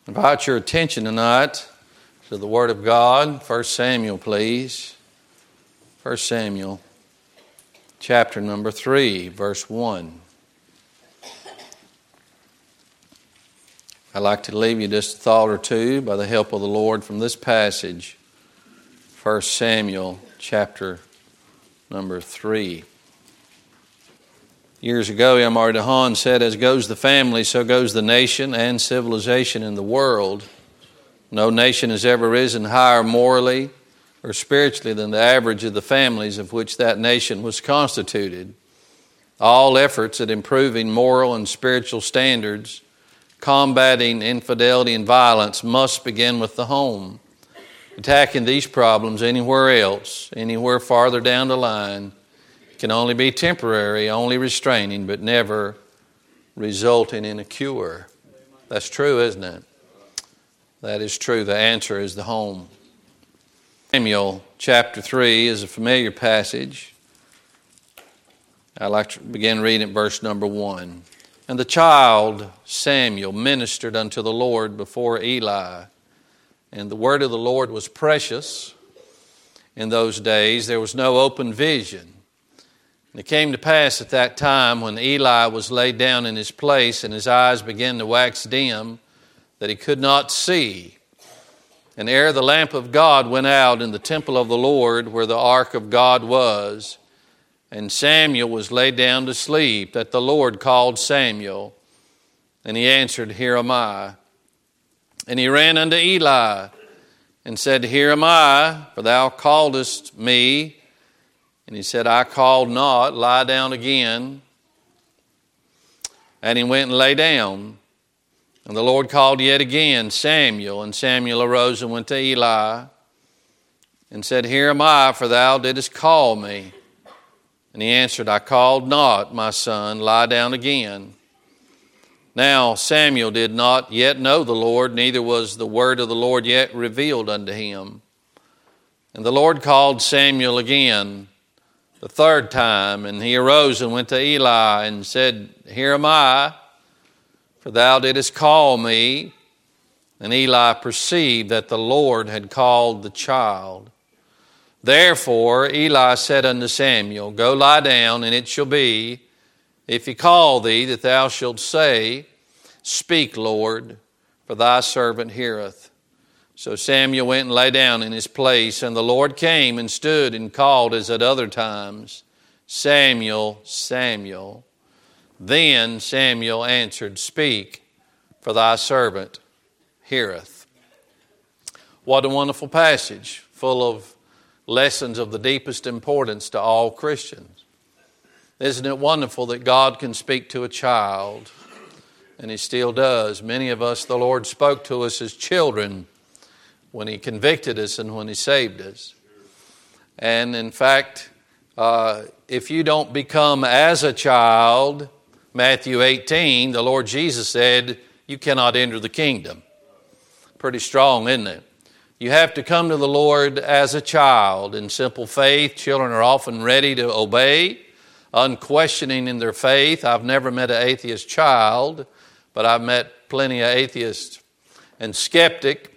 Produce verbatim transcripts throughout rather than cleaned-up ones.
Invite your attention tonight to the Word of God. First Samuel, please. First Samuel, chapter number three, verse one. I'd like to leave you just a thought or two by the help of the Lord from this passage. First Samuel, chapter number three. Years ago, Amar Dahan said, "As goes the family, so goes the nation and civilization in the world. No nation has ever risen higher morally or spiritually than the average of the families of which that nation was constituted. All efforts at improving moral and spiritual standards, combating infidelity and violence, must begin with the home. Attacking these problems anywhere else, anywhere farther down the line, can only be temporary, only restraining, but never resulting in a cure." That's true, isn't it? That is true. The answer is the home. Samuel chapter three is a familiar passage. I'd like to begin reading at verse number one. "And the child Samuel ministered unto the Lord before Eli, and the word of the Lord was precious. In those days there was no open vision. And it came to pass at that time, when Eli was laid down in his place, and his eyes began to wax dim, that he could not see. And ere the lamp of God went out in the temple of the Lord, where the ark of God was, and Samuel was laid down to sleep, that the Lord called Samuel. And he answered, Here am I. And he ran unto Eli, and said, Here am I, for thou calledest me. And he said, I called not, lie down again. And he went and lay down. And the Lord called yet again, Samuel. And Samuel arose and went to Eli, and said, Here am I, for thou didst call me. And he answered, I called not, my son, lie down again. Now Samuel did not yet know the Lord, neither was the word of the Lord yet revealed unto him. And the Lord called Samuel again the third time, and he arose and went to Eli, and said, Here am I, for thou didst call me. And Eli perceived that the Lord had called the child. Therefore Eli said unto Samuel, Go lie down, and it shall be, if he call thee, that thou shalt say, Speak, Lord, for thy servant heareth. So Samuel went and lay down in his place, and the Lord came and stood and called as at other times, Samuel, Samuel. Then Samuel answered, Speak, for thy servant heareth." What a wonderful passage, full of lessons of the deepest importance to all Christians. Isn't it wonderful that God can speak to a child? And He still does. Many of us, the Lord spoke to us as children when He convicted us and when He saved us. And in fact, uh, if you don't become as a child, Matthew eighteen, the Lord Jesus said, you cannot enter the kingdom. Pretty strong, isn't it? You have to come to the Lord as a child in simple faith. Children are often ready to obey, unquestioning in their faith. I've never met an atheist child, but I've met plenty of atheists and skeptic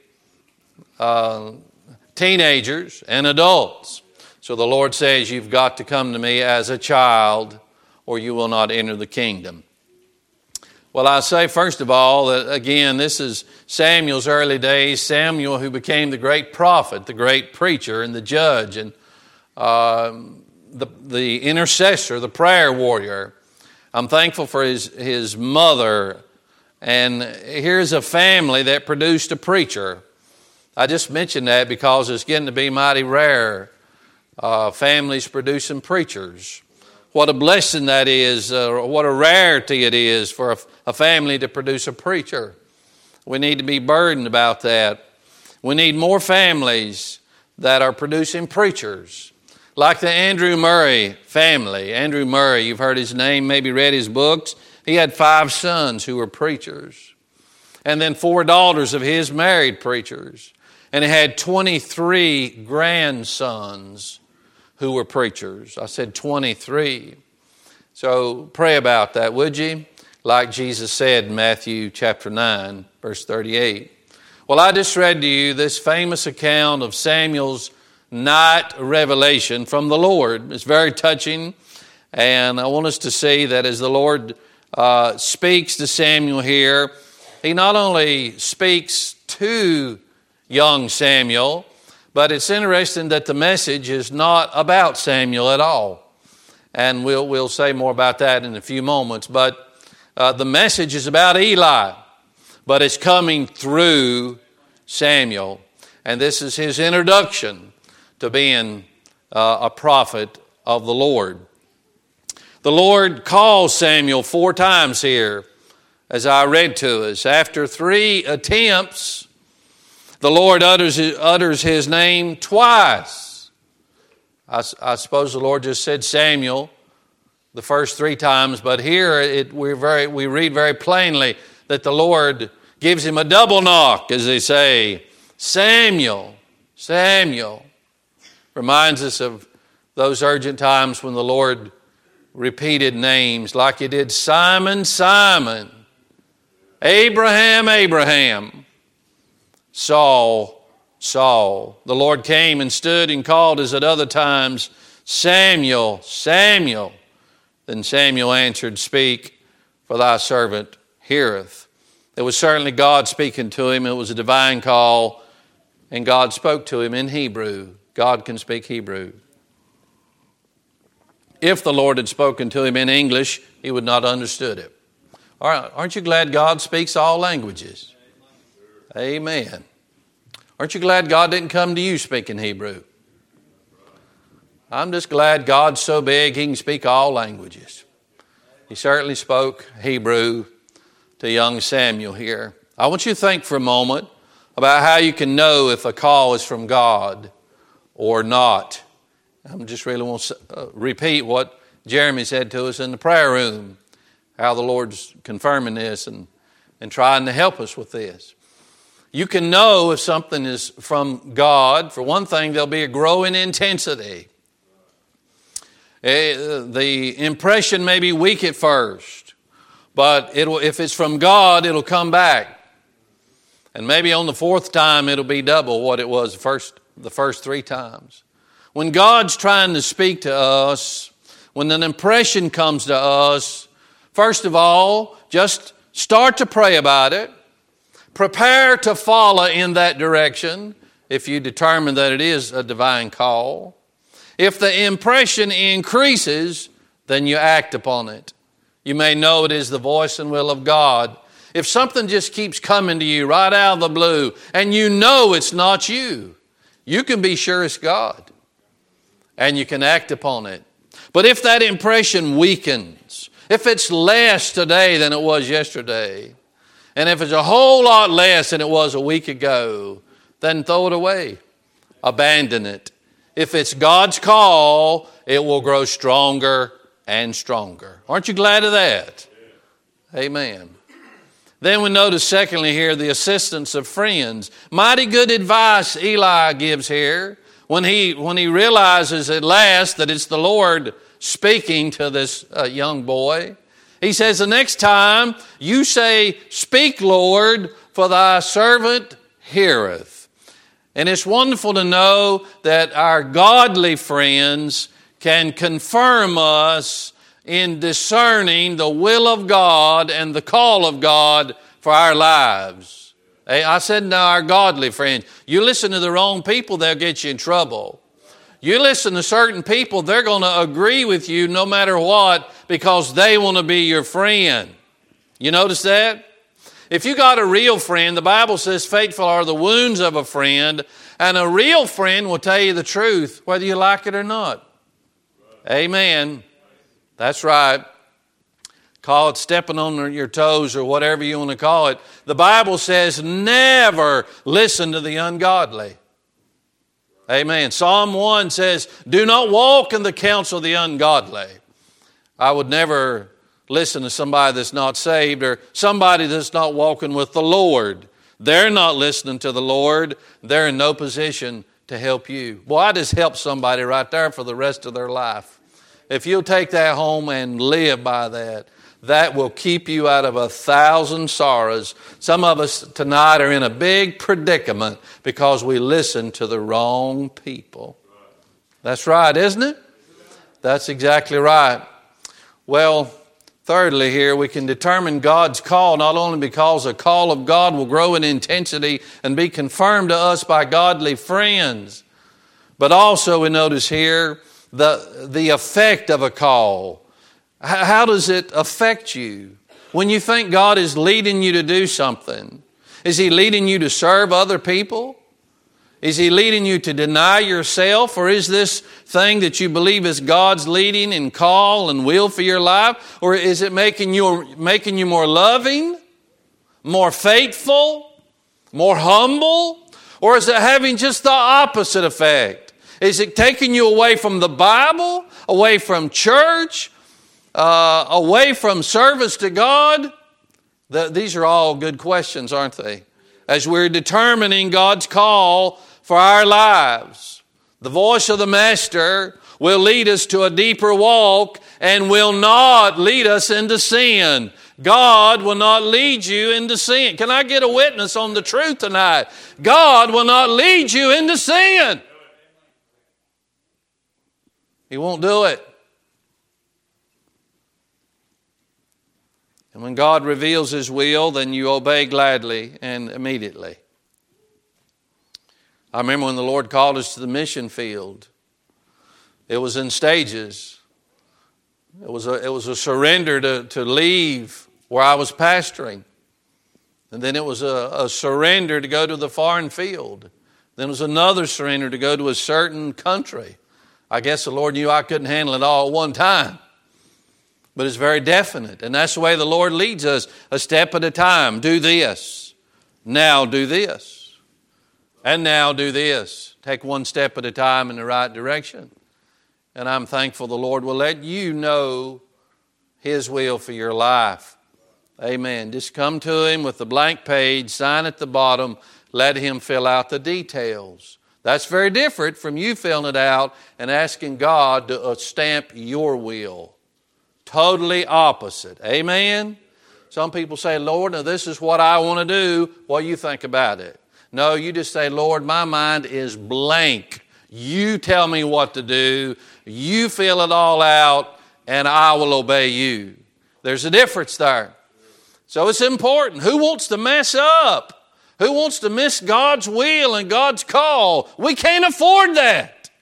uh, teenagers and adults. So the Lord says, you've got to come to me as a child, or you will not enter the kingdom. Well, I say first of all that, again, this is Samuel's early days. Samuel, who became the great prophet, the great preacher, and the judge, and uh, the, the intercessor, the prayer warrior. I'm thankful for his, his mother. And here's a family that produced a preacher. I just mentioned that because it's getting to be mighty rare. Uh, families producing preachers. What a blessing that is, uh, what a rarity it is for a, a family to produce a preacher. We need to be burdened about that. We need more families that are producing preachers. Like the Andrew Murray family. Andrew Murray, you've heard his name, maybe read his books. He had five sons who were preachers. And then four daughters of his married preachers. And he had twenty-three grandsons who were preachers. I said twenty-three. So pray about that, would you? Like Jesus said in Matthew chapter nine, verse thirty-eight. Well, I just read to you this famous account of Samuel's night revelation from the Lord. It's very touching, and I want us to see that as the Lord uh, speaks to Samuel here, he not only speaks to young Samuel, but it's interesting that the message is not about Samuel at all. And we'll, we'll say more about that in a few moments. But uh, the message is about Eli, but it's coming through Samuel. And this is his introduction to being uh, a prophet of the Lord. The Lord calls Samuel four times here, as I read to us. After three attempts, the Lord utters, utters his name twice. I, I suppose the Lord just said Samuel the first three times, but here it, we're very, we read very plainly that the Lord gives him a double knock, as they say, Samuel, Samuel. Reminds us of those urgent times when the Lord repeated names like he did Simon, Simon, Abraham, Abraham, Saul, Saul. The Lord came and stood and called as at other times, Samuel, Samuel. Then Samuel answered, Speak, for thy servant heareth. It was certainly God speaking to him. It was a divine call, and God spoke to him in Hebrew. God can speak Hebrew. If the Lord had spoken to him in English, he would not have understood it. Aren't you glad God speaks all languages? Amen. Aren't you glad God didn't come to you speaking Hebrew? I'm just glad God's so big he can speak all languages. He certainly spoke Hebrew to young Samuel here. I want you to think for a moment about how you can know if a call is from God or not. I just really want to uh, repeat what Jeremy said to us in the prayer room, how the Lord's confirming this and, and trying to help us with this. You can know if something is from God. For one thing, there'll be a growing intensity. Uh, the impression may be weak at first, but it'll, if it's from God, it'll come back. And maybe on the fourth time, it'll be double what it was the first, the first three times. When God's trying to speak to us, when an impression comes to us, first of all, just start to pray about it. Prepare to follow in that direction if you determine that it is a divine call. If the impression increases, then you act upon it. You may know it is the voice and will of God. If something just keeps coming to you right out of the blue and you know it's not you, you can be sure it's God and you can act upon it. But if that impression weakens, if it's less today than it was yesterday, and if it's a whole lot less than it was a week ago, then throw it away. Abandon it. If it's God's call, it will grow stronger and stronger. Aren't you glad of that? Amen. Then we notice secondly here the assistance of friends. Mighty good advice Eli gives here when he, when he realizes at last that it's the Lord speaking to this uh, young boy. He says, the next time you say, Speak, Lord, for thy servant heareth. And it's wonderful to know that our godly friends can confirm us in discerning the will of God and the call of God for our lives. I said now our godly friends. You listen to the wrong people, they'll get you in trouble. You listen to certain people, they're going to agree with you no matter what because they want to be your friend. You notice that? If you got a real friend, the Bible says faithful are the wounds of a friend, and a real friend will tell you the truth, whether you like it or not. Amen. That's right. Call it stepping on your toes or whatever you want to call it. The Bible says never listen to the ungodly. Amen. Psalm one says, do not walk in the counsel of the ungodly. I would never listen to somebody that's not saved or somebody that's not walking with the Lord. They're not listening to the Lord. They're in no position to help you. Boy, I just helped somebody right there for the rest of their life. If you'll take that home and live by that, that will keep you out of a thousand sorrows. Some of us tonight are in a big predicament because we listen to the wrong people. That's right, isn't it? That's exactly right. Well, thirdly here, we can determine God's call not only because a call of God will grow in intensity and be confirmed to us by godly friends, but also we notice here the, the effect of a call. How does it affect you? When you think God is leading you to do something, is He leading you to serve other people? Is He leading you to deny yourself? Or is this thing that you believe is God's leading and call and will for your life? Or is it making you, making you more loving, more faithful, more humble? Or is it having just the opposite effect? Is it taking you away from the Bible, away from church, Uh, away from service to God? The, these are all good questions, aren't they? As we're determining God's call for our lives, the voice of the Master will lead us to a deeper walk and will not lead us into sin. God will not lead you into sin. Can I get a witness on the truth tonight? God will not lead you into sin. He won't do it. And when God reveals His will, then you obey gladly and immediately. I remember when the Lord called us to the mission field. It was in stages. It was a, it was a surrender to, to leave where I was pastoring. And then it was a, a surrender to go to the foreign field. Then it was another surrender to go to a certain country. I guess the Lord knew I couldn't handle it all at one time. But it's very definite. And that's the way the Lord leads us, a step at a time. Do this. Now do this. And now do this. Take one step at a time in the right direction. And I'm thankful the Lord will let you know His will for your life. Amen. Just come to Him with the blank page, sign at the bottom, let Him fill out the details. That's very different from you filling it out and asking God to stamp your will. Totally opposite. Amen? Some people say, Lord, now this is what I want to do. What do you think about it? No, you just say, Lord, my mind is blank. You tell me what to do. You fill it all out, and I will obey you. There's a difference there. So it's important. Who wants to mess up? Who wants to miss God's will and God's call? We can't afford that.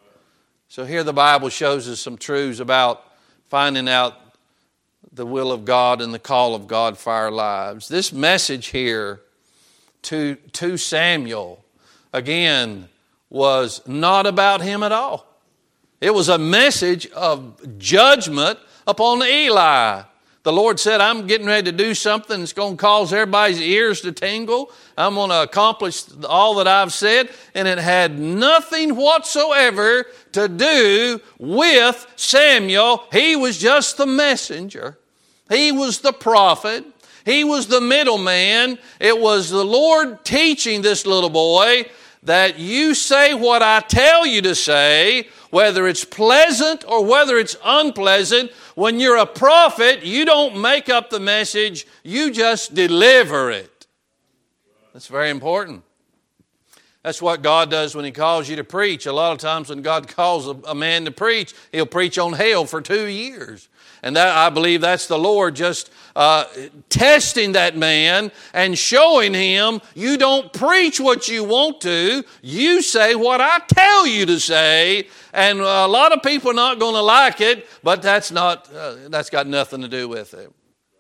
So here the Bible shows us some truths about finding out the will of God and the call of God for our lives. This message here to, to Samuel, again, was not about him at all. It was a message of judgment upon Eli. The Lord said, I'm getting ready to do something that's going to cause everybody's ears to tingle. I'm going to accomplish all that I've said. And it had nothing whatsoever to do with Samuel. He was just the messenger. He was the prophet. He was the middleman. It was the Lord teaching this little boy that you say what I tell you to say, whether it's pleasant or whether it's unpleasant. When you're a prophet, you don't make up the message, you just deliver it. That's very important. That's what God does when He calls you to preach. A lot of times when God calls a man to preach, He'll preach on hell for two years. And that, I believe that's the Lord just uh, testing that man and showing him you don't preach what you want to. You say what I tell you to say. And a lot of people are not going to like it, but that's not, uh, that's got nothing to do with it.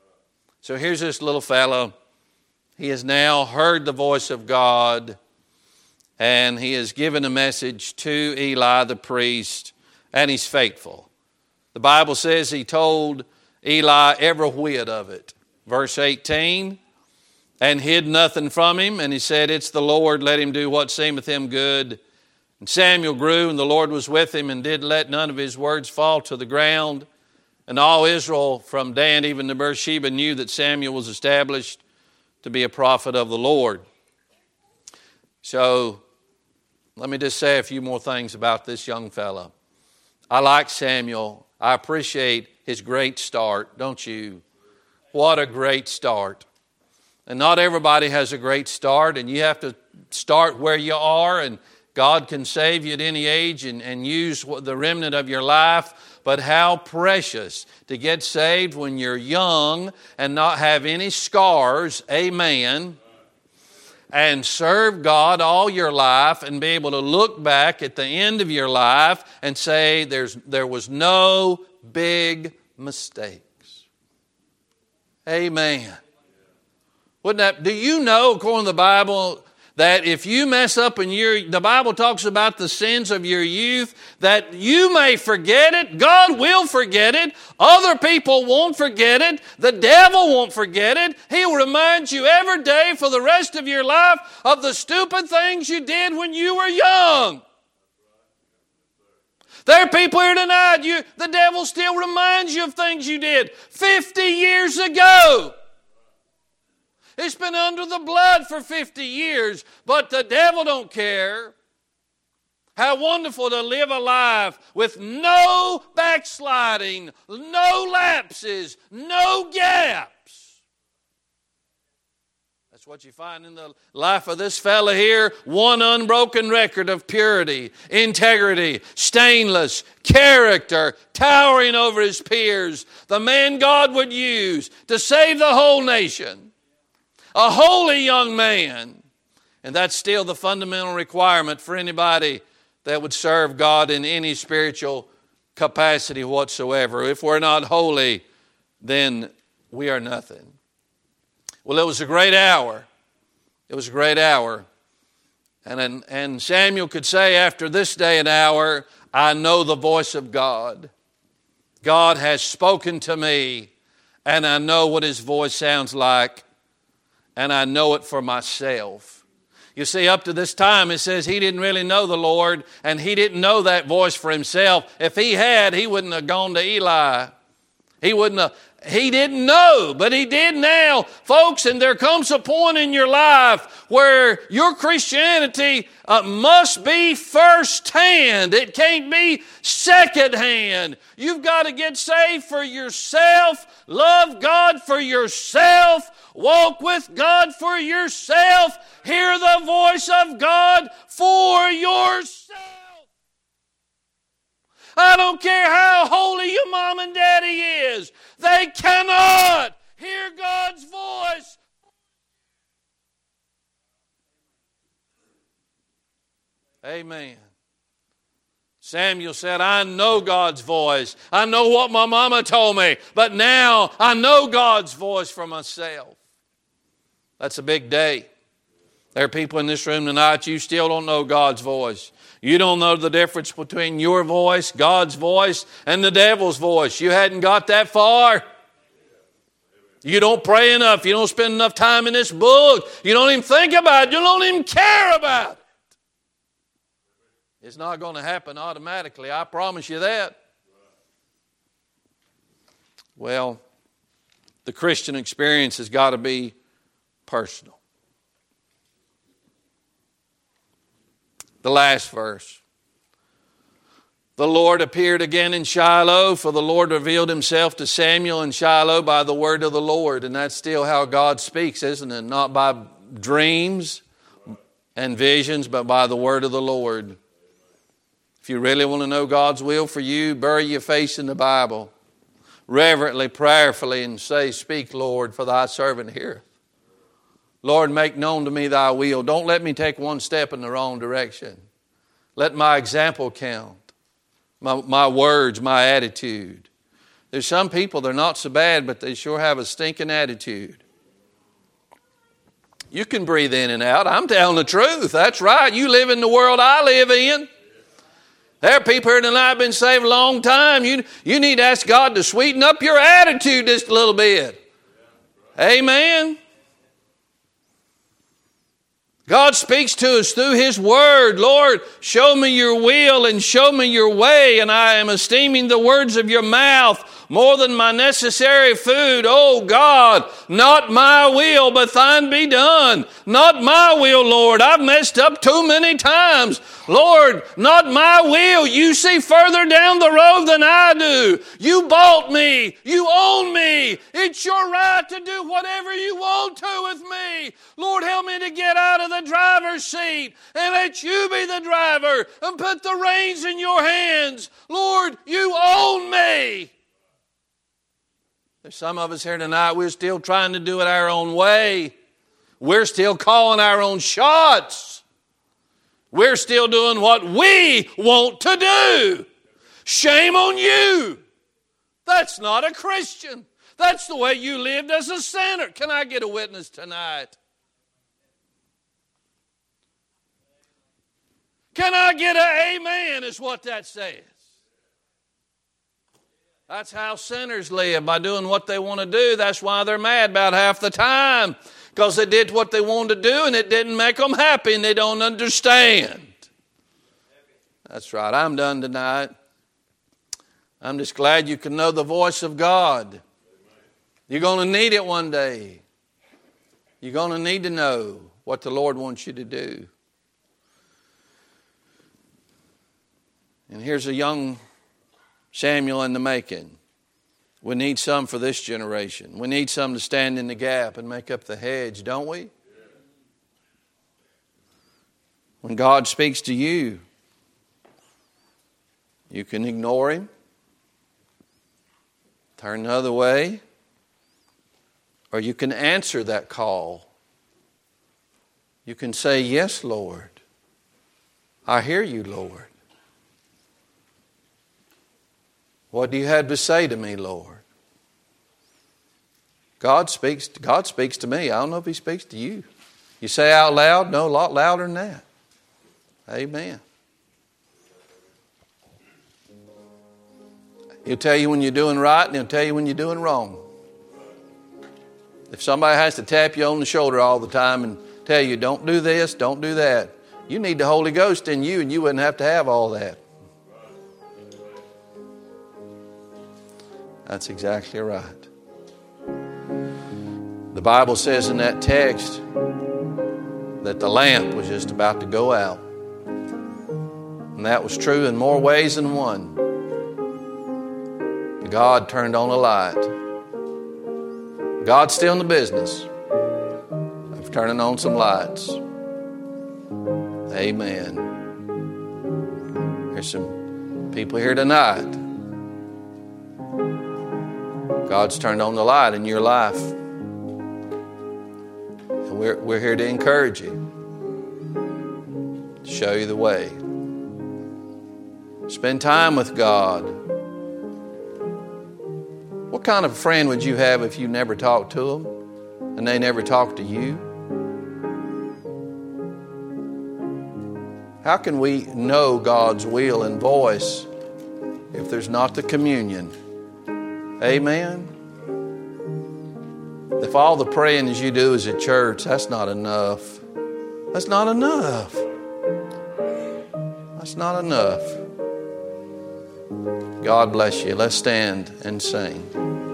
So here's this little fellow. He has now heard the voice of God, and he has given a message to Eli the priest, and he's faithful. The Bible says he told Eli every whit of it. Verse eighteen, and hid nothing from him, and he said, it's the Lord, let him do what seemeth him good. And Samuel grew, and the Lord was with him, and did let none of his words fall to the ground. And all Israel, from Dan even to Beersheba, knew that Samuel was established to be a prophet of the Lord. So, let me just say a few more things about this young fellow. I like Samuel. I appreciate his great start, don't you? What a great start. And not everybody has a great start, and you have to start where you are, and God can save you at any age and, and use the remnant of your life. But how precious to get saved when you're young and not have any scars, amen, and serve God all your life and be able to look back at the end of your life and say there's there was no big mistakes. Amen. Wouldn't that, do you know, according to the Bible, that if you mess up and you're, the Bible talks about the sins of your youth, that you may forget it, God will forget it, other people won't forget it, the devil won't forget it. He'll remind you every day for the rest of your life of the stupid things you did when you were young. There are people here tonight, you, the devil still reminds you of things you did fifty years ago. It's been under the blood for fifty years, but the devil don't care. How wonderful to live a life with no backsliding, no lapses, no gaps. That's what you find in the life of this fella here. One unbroken record of purity, integrity, stainless, character, towering over his peers. The man God would use to save the whole nation. A holy young man. And that's still the fundamental requirement for anybody that would serve God in any spiritual capacity whatsoever. If we're not holy, then we are nothing. Well, it was a great hour. It was a great hour. And, and Samuel could say after this day and hour, I know the voice of God. God has spoken to me, and I know what his voice sounds like. And I know it for myself. You see, up to this time, it says he didn't really know the Lord, and he didn't know that voice for himself. If he had, he wouldn't have gone to Eli. He wouldn't have, he didn't know, but he did now. Folks, and there comes a point in your life where your Christianity uh, must be first-hand. It can't be second-hand. You've got to get saved for yourself, love God for yourself, walk with God for yourself. Hear the voice of God for yourself. I don't care how holy your mom and daddy is. They cannot hear God's voice. Amen. Samuel said, I know God's voice. I know what my mama told me, but now I know God's voice for myself. That's a big day. There are people in this room tonight, you still don't know God's voice. You don't know the difference between your voice, God's voice, and the devil's voice. You hadn't got that far. You don't pray enough. You don't spend enough time in this book. You don't even think about it. You don't even care about it. It's not going to happen automatically. I promise you that. Well, the Christian experience has got to be personal. The last verse. The Lord appeared again in Shiloh, for the Lord revealed himself to Samuel in Shiloh by the word of the Lord. And that's still how God speaks, isn't it? Not by dreams and visions, but by the word of the Lord. If you really want to know God's will for you, bury your face in the Bible. Reverently, prayerfully, and say, Speak, Lord, for thy servant heareth. Lord, make known to me thy will. Don't let me take one step in the wrong direction. Let my example count. My, my words, my attitude. There's some people, they're not so bad, but they sure have a stinking attitude. You can breathe in and out. I'm telling the truth. That's right. You live in the world I live in. There are people here tonight have been saved a long time. You, you need to ask God to sweeten up your attitude just a little bit. Amen. God speaks to us through His Word. Lord, show me your will and show me your way, and I am esteeming the words of your mouth more than my necessary food. Oh God, not my will, but thine be done. Not my will, Lord. I've messed up too many times. Lord, not my will. You see further down the road than I do. You bought me. You own me. It's your right to do whatever you want to with me. Lord, help me to get out of the driver's seat and let you be the driver and put the reins in your hands. Lord, you own me. There's some of us here tonight, we're still trying to do it our own way. We're still calling our own shots. We're still doing what we want to do. Shame on you. That's not a Christian. That's the way you lived as a sinner. Can I get a witness tonight? Can I get an amen is what that says. That's how sinners live, by doing what they want to do. That's why they're mad about half the time. Because they did what they wanted to do and it didn't make them happy and they don't understand. That's right. I'm done tonight. I'm just glad you can know the voice of God. You're going to need it one day. You're going to need to know what the Lord wants you to do. And here's a young Samuel in the making. We need some for this generation. We need some to stand in the gap and make up the hedge, don't we? When God speaks to you, you can ignore Him, turn the other way, or you can answer that call. You can say, yes, Lord. I hear you, Lord. What do you have to say to me, Lord? God speaks, God speaks to me. I don't know if He speaks to you. You say out loud? No, a lot louder than that. Amen. He'll tell you when you're doing right and He'll tell you when you're doing wrong. If somebody has to tap you on the shoulder all the time and tell you, don't do this, don't do that, you need the Holy Ghost in you and you wouldn't have to have all that. That's exactly right. The Bible says in that text that the lamp was just about to go out. And that was true in more ways than one. God turned on a light. God's still in the business of turning on some lights. Amen. There's some people here tonight. God's turned on the light in your life. And we're, we're here to encourage you, to show you the way. Spend time with God. What kind of a friend would you have if you never talked to them and they never talked to you? How can we know God's will and voice if there's not the communion? Amen. If all the praying as you do is at church, that's not enough. That's not enough. That's not enough. God bless you. Let's stand and sing.